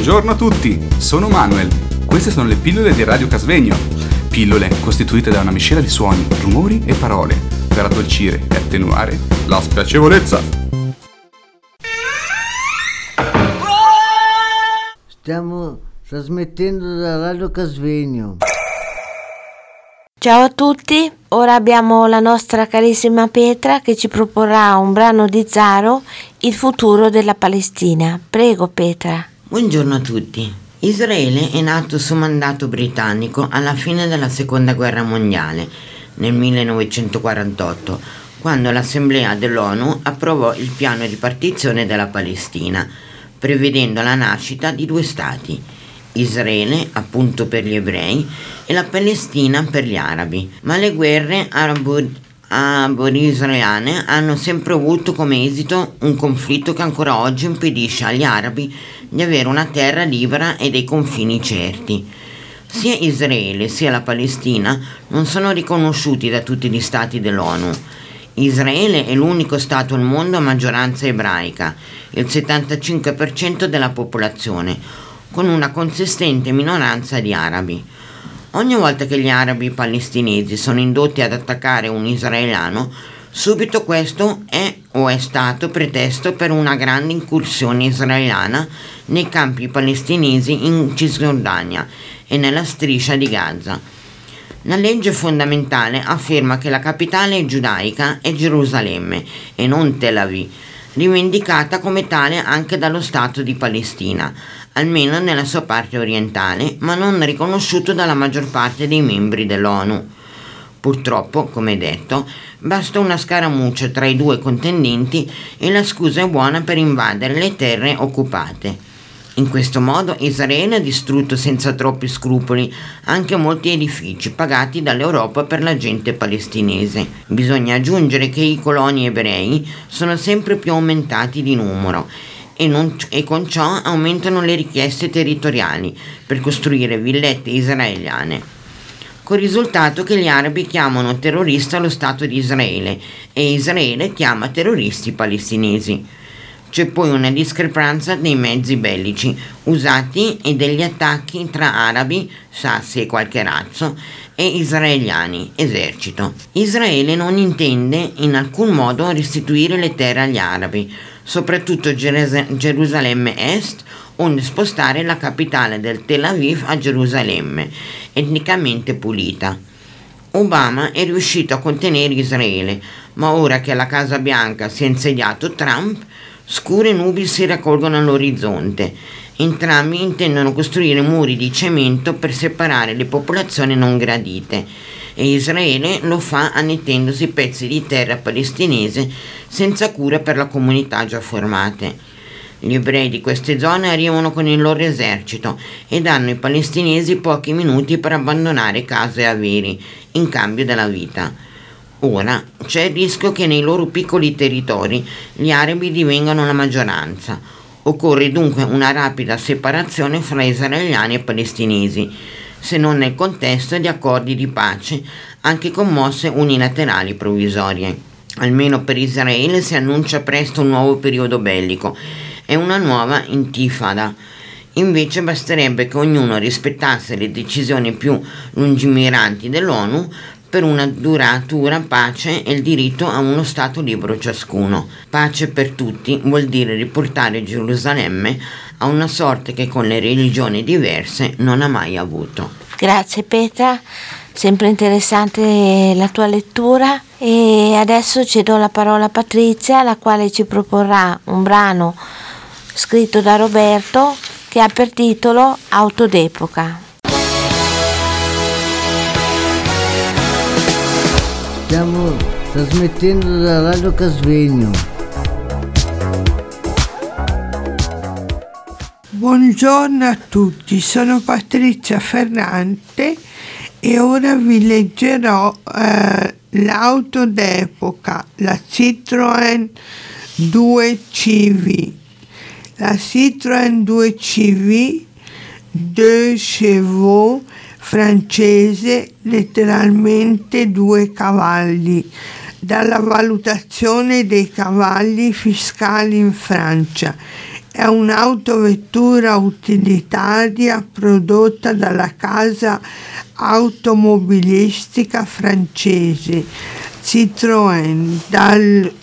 Buongiorno a tutti, sono Manuel. Queste sono le pillole di Radio Casvegno. Pillole costituite da una miscela di suoni, rumori e parole per addolcire e attenuare la spiacevolezza. Stiamo trasmettendo da Radio Casvegno. Ciao a tutti, ora abbiamo la nostra carissima Petra che ci proporrà un brano di Zaro, Il futuro della Palestina. Prego Petra. Buongiorno a tutti. Israele è nato su mandato britannico alla fine della Seconda Guerra Mondiale, nel 1948, quando l'Assemblea dell'ONU approvò il piano di partizione della Palestina, prevedendo la nascita di 2 stati, Israele, appunto per gli ebrei, e la Palestina per gli arabi. Ma le guerre arabo-israeliane hanno sempre avuto come esito un conflitto che ancora oggi impedisce agli arabi di avere una terra libera e dei confini certi. Sia Israele sia la Palestina non sono riconosciuti da tutti gli stati dell'ONU. Israele è l'unico stato al mondo a maggioranza ebraica, il 75% della popolazione, con una consistente minoranza di arabi. Ogni volta che gli arabi palestinesi sono indotti ad attaccare un israeliano, subito questo è o è stato pretesto per una grande incursione israeliana nei campi palestinesi in Cisgiordania e nella striscia di Gaza. La legge fondamentale afferma che la capitale giudaica è Gerusalemme e non Tel Aviv, rivendicata come tale anche dallo Stato di Palestina, almeno nella sua parte orientale, ma non riconosciuto dalla maggior parte dei membri dell'ONU. Purtroppo, come detto, basta una scaramuccia tra i 2 contendenti e la scusa è buona per invadere le terre occupate. In questo modo Israele ha distrutto senza troppi scrupoli anche molti edifici pagati dall'Europa per la gente palestinese. Bisogna aggiungere che i coloni ebrei sono sempre più aumentati di numero e con ciò aumentano le richieste territoriali per costruire villette israeliane, col risultato che gli arabi chiamano terrorista lo Stato di Israele e Israele chiama terroristi i palestinesi. C'è poi una discrepanza dei mezzi bellici usati e degli attacchi tra arabi, sassi e qualche razzo, e israeliani, esercito. Israele non intende in alcun modo restituire le terre agli arabi, soprattutto Gerusalemme Est, onde spostare la capitale del Tel Aviv a Gerusalemme, etnicamente pulita. Obama è riuscito a contenere Israele, ma ora che alla Casa Bianca si è insediato Trump, scure nubi si raccolgono all'orizzonte. Entrambi intendono costruire muri di cemento per separare le popolazioni non gradite e Israele lo fa annettendosi pezzi di terra palestinese senza cura per la comunità già formate. Gli ebrei di queste zone arrivano con il loro esercito e danno ai palestinesi pochi minuti per abbandonare case e averi in cambio della vita. Ora c'è il rischio che nei loro piccoli territori gli arabi divengano la maggioranza. Occorre dunque una rapida separazione fra israeliani e palestinesi, se non nel contesto di accordi di pace, anche con mosse unilaterali provvisorie. Almeno per Israele si annuncia presto un nuovo periodo bellico e una nuova intifada. Invece basterebbe che ognuno rispettasse le decisioni più lungimiranti dell'ONU per una duratura pace e il diritto a uno Stato libero ciascuno. Pace per tutti vuol dire riportare Gerusalemme a una sorte che con le religioni diverse non ha mai avuto. Grazie Petra, sempre interessante la tua lettura e adesso cedo la parola a Patrizia, la quale ci proporrà un brano scritto da Roberto che ha per titolo Auto d'epoca. Stiamo trasmettendo da Radio Casvegno. Buongiorno a tutti, sono Patrizia Ferrante e ora vi leggerò l'auto d'epoca, la Citroën 2CV. La Citroën 2CV 2 chevaux francese, letteralmente 2 cavalli, dalla valutazione dei cavalli fiscali in Francia È un'autovettura utilitaria prodotta dalla casa automobilistica francese Citroën dal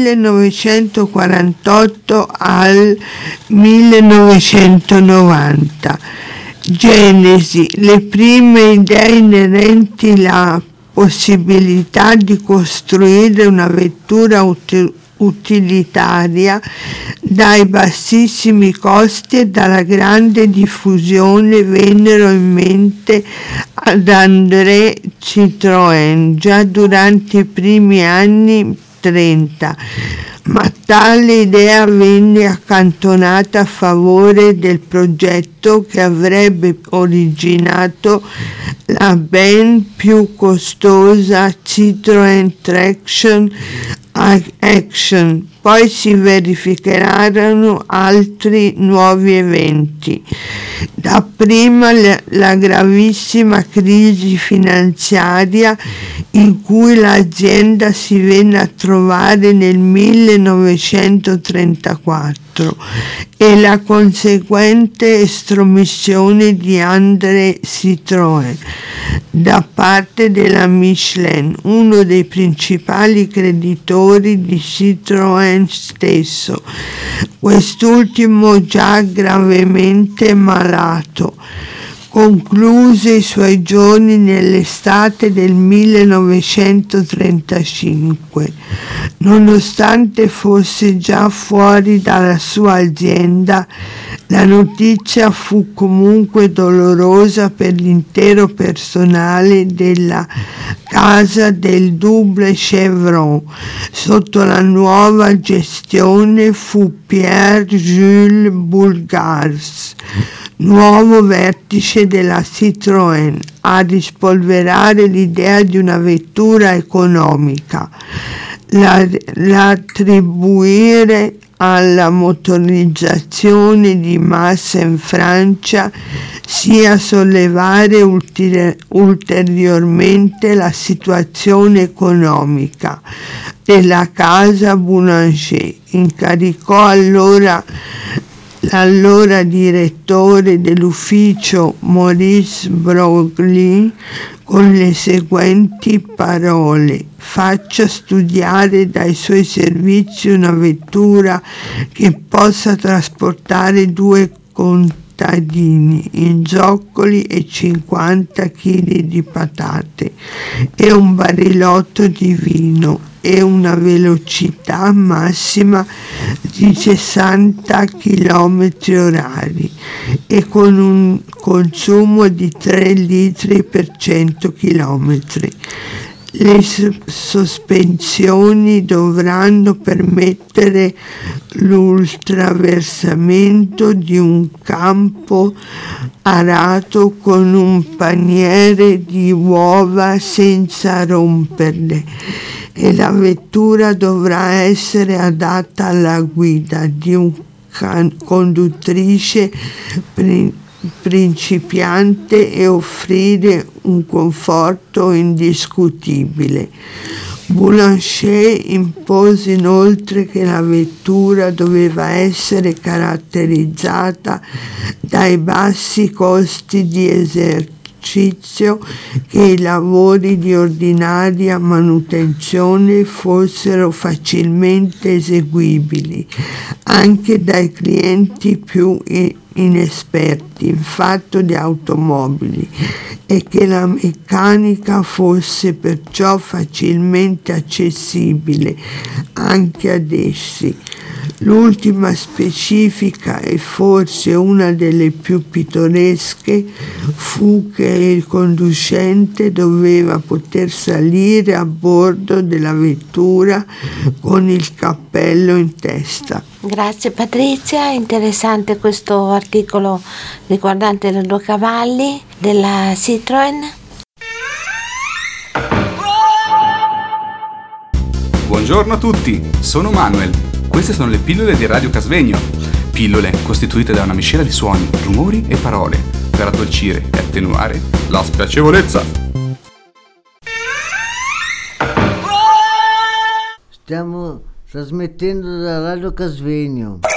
1948 al 1990. Genesi: le prime idee inerenti alla possibilità di costruire una vettura utilitaria dai bassissimi costi e dalla grande diffusione vennero in mente ad André Citroën già durante i primi anni 30, ma tale idea venne accantonata a favore del progetto che avrebbe originato la ben più costosa Citroën Traction Action. Poi si verificarono altri nuovi eventi. Dapprima la gravissima crisi finanziaria in cui l'azienda si venne a trovare nel 1934 e la conseguente estromissione di André Citroën da parte della Michelin, uno dei principali creditori di Citroën stesso, quest'ultimo già gravemente malato. Concluse i suoi giorni nell'estate del 1935. Nonostante fosse già fuori dalla sua azienda, la notizia fu comunque dolorosa per l'intero personale della casa del Double Chevron. Sotto la nuova gestione fu Pierre-Jules Bourgass, nuovo vertice della Citroën, a rispolverare l'idea di una vettura economica, l'attribuire alla motorizzazione di massa in Francia, sia sollevare ulteriormente la situazione economica della casa Boulanger. Incaricò l'allora direttore dell'ufficio Maurice Broglie con le seguenti parole: faccia studiare dai suoi servizi una vettura che possa trasportare 2 contadini in zoccoli e 50 kg di patate e un barilotto di vino e una velocità massima di 60 km orari e con un consumo di 3 litri per 100 km. Le sospensioni dovranno permettere l'ultraversamento di un campo arato con un paniere di uova senza romperle, e la vettura dovrà essere adatta alla guida di un conduttrice principiante e offrire un conforto indiscutibile. Boulanger impose inoltre che la vettura doveva essere caratterizzata dai bassi costi di esercizio, che i lavori di ordinaria manutenzione fossero facilmente eseguibili anche dai clienti più inesperti in fatto di automobili, e che la meccanica fosse perciò facilmente accessibile anche ad essi. L'ultima specifica, e forse una delle più pittoresche, fu che il conducente doveva poter salire a bordo della vettura con il cappello in testa. Grazie Patrizia, interessante questo articolo riguardante le 2 cavalli della Citroën. Buongiorno a tutti, sono Manuel. Queste sono le pillole di Radio Casvegno. Pillole costituite da una miscela di suoni, rumori e parole per addolcire e attenuare la spiacevolezza. Stiamo trasmettendo da Radio Casvegno.